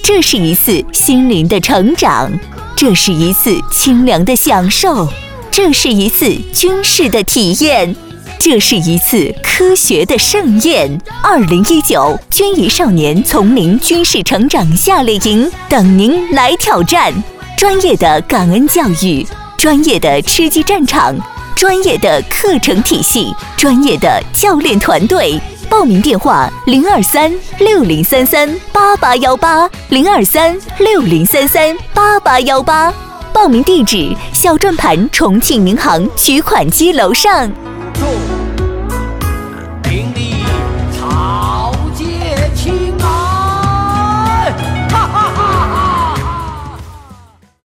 这是一次心灵的成长，这是一次清凉的享受，这是一次军事的体验，这是一次科学的盛宴。2019军医少年丛林军事成长夏令营等您来挑战。专业的感恩教育，专业的吃鸡战场，专业的课程体系，专业的教练团队。报名电话：023-6033-8818，023-6033-8818。报名地址：小转盘重庆民航取款机楼上。